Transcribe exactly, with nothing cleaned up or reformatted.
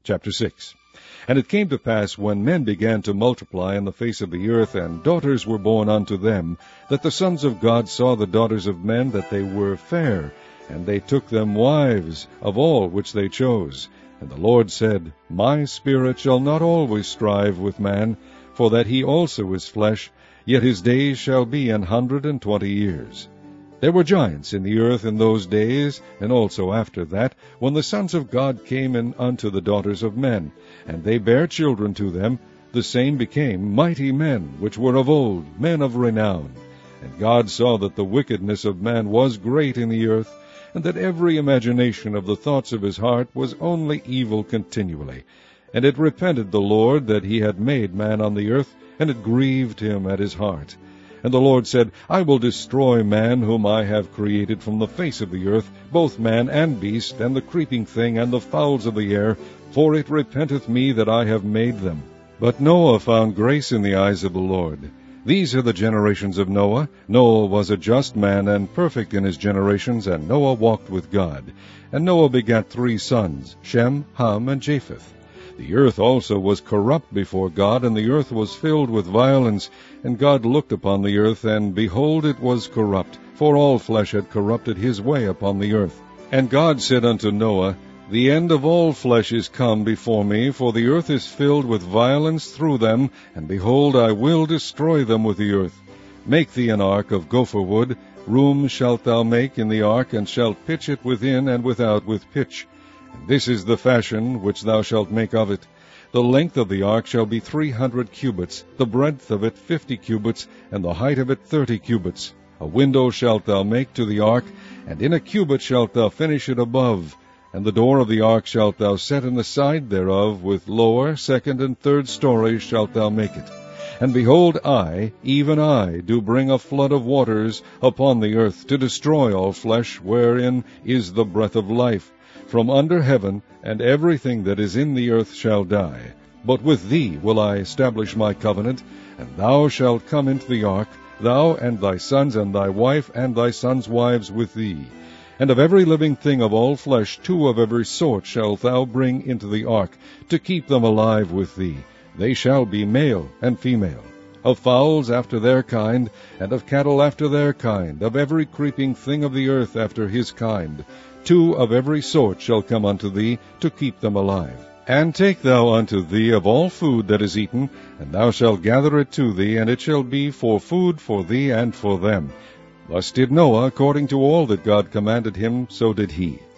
Chapter six. And it came to pass, when men began to multiply on the face of the earth, and daughters were born unto them, that the sons of God saw the daughters of men, that they were fair, and they took them wives of all which they chose. And the Lord said, My spirit shall not always strive with man, for that he also is flesh, yet his days shall be an hundred and twenty years. There were giants in the earth in those days, and also after that, when the sons of God came in unto the daughters of men, and they bare children to them. The same became mighty men, which were of old, men of renown. And God saw that the wickedness of man was great in the earth, and that every imagination of the thoughts of his heart was only evil continually. And it repented the Lord that he had made man on the earth, and it grieved him at his heart. And the Lord said, I will destroy man whom I have created from the face of the earth, both man and beast, and the creeping thing, and the fowls of the air, for it repenteth me that I have made them. But Noah found grace in the eyes of the Lord. These are the generations of Noah. Noah was a just man, and perfect in his generations, and Noah walked with God. And Noah begat three sons, Shem, Ham, and Japheth. The earth also was corrupt before God, and the earth was filled with violence. And God looked upon the earth, and behold, it was corrupt, for all flesh had corrupted his way upon the earth. And God said unto Noah, The end of all flesh is come before me, for the earth is filled with violence through them, and behold, I will destroy them with the earth. Make thee an ark of gopher wood. Rooms shalt thou make in the ark, and shalt pitch it within and without with pitch. And this is the fashion which thou shalt make of it. The length of the ark shall be three hundred cubits, the breadth of it fifty cubits, and the height of it thirty cubits. A window shalt thou make to the ark, and in a cubit shalt thou finish it above. And the door of the ark shalt thou set in the side thereof, with lower, second, and third stories shalt thou make it. And behold, I, even I, do bring a flood of waters upon the earth, to destroy all flesh, wherein is the breath of life, from under heaven, and everything that is in the earth shall die. But with thee will I establish my covenant, and thou shalt come into the ark, thou and thy sons and thy wife and thy sons' wives with thee. And of every living thing of all flesh two of every sort shalt thou bring into the ark, to keep them alive with thee. They shall be male and female. Of fowls after their kind, and of cattle after their kind, of every creeping thing of the earth after his kind. Two of every sort shall come unto thee, to keep them alive. And take thou unto thee of all food that is eaten, and thou shalt gather it to thee, and it shall be for food for thee and for them. Thus did Noah, according to all that God commanded him, so did he.